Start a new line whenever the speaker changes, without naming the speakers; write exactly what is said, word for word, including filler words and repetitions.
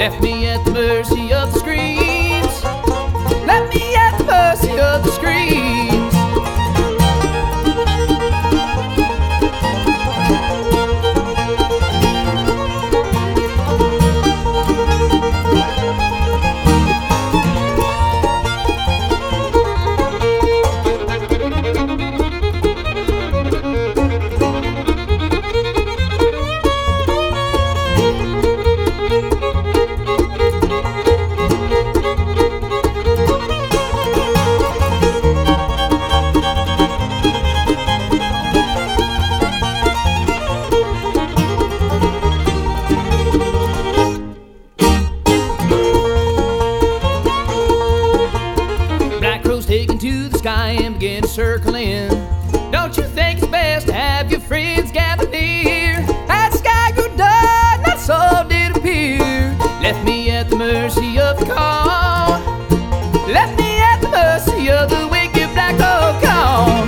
left me at the mercy of the screens. Left me at the mercy of the screens. Taken to the sky and begin to circle in. Don't you think it's best to have your friends gather near? That sky grew dark, that soul did appear. Left me at the mercy of the call. Left me at the mercy of the wicked black oak call.